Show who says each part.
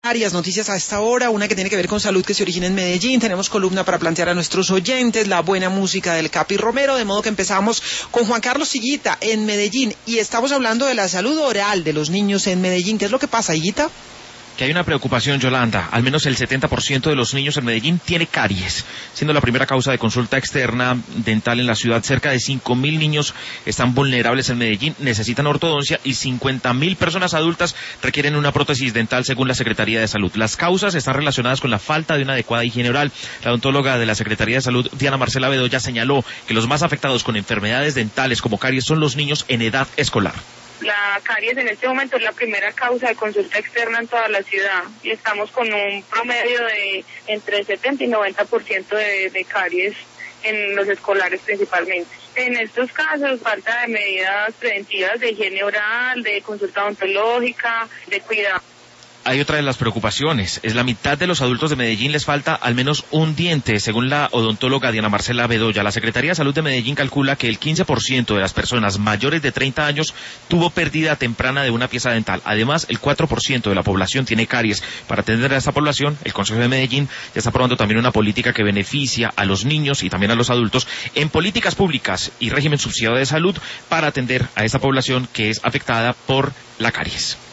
Speaker 1: Varias noticias a esta hora, una que tiene que ver con salud que se origina en Medellín. Tenemos columna para plantear a nuestros oyentes, la buena música del Capi Romero, de modo que empezamos con Juan Carlos Higuita en Medellín y estamos hablando de la salud oral de los niños en Medellín. ¿Qué es lo que pasa, Higuita?
Speaker 2: Que hay una preocupación, Yolanda. Al menos el 70% de los niños en Medellín tiene caries, siendo la primera causa de consulta externa dental en la ciudad. Cerca de 5.000 niños están vulnerables en Medellín, necesitan ortodoncia y 50.000 personas adultas requieren una prótesis dental según la Secretaría de Salud. Las causas están relacionadas con la falta de una adecuada higiene oral. La odontóloga de la Secretaría de Salud, Diana Marcela Bedoya, señaló que los más afectados con enfermedades dentales como caries son los niños en edad escolar.
Speaker 3: La caries en este momento es la primera causa de consulta externa en toda la ciudad y estamos con un promedio de entre 70 y 90% de caries en los escolares principalmente. En estos casos, falta de medidas preventivas de higiene oral, de consulta odontológica, de cuidado.
Speaker 2: Hay otra de las preocupaciones, es la mitad de los adultos de Medellín les falta al menos un diente, según la odontóloga Diana Marcela Bedoya. La Secretaría de Salud de Medellín calcula que el 15% de las personas mayores de 30 años tuvo pérdida temprana de una pieza dental. Además, el 4% de la población tiene caries. Para atender a esta población, el Consejo de Medellín ya está aprobando también una política que beneficia a los niños y también a los adultos en políticas públicas y régimen subsidiado de salud para atender a esta población que es afectada por la caries.